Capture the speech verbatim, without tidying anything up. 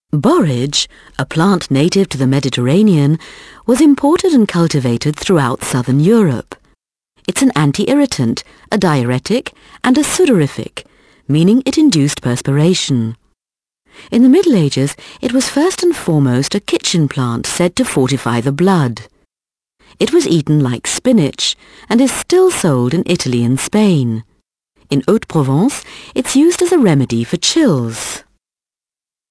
Borage, a plant native to the Mediterranean, was imported and cultivated throughout southern Europe. It's an anti-irritant, a diuretic, and a sudorific, meaning it induced perspiration. In the Middle Ages, it was first and foremost a kitchen plant said to fortify the blood. It was eaten like spinach and is still sold in Italy and Spain. In Haute-Provence, it's used as a remedy for chills.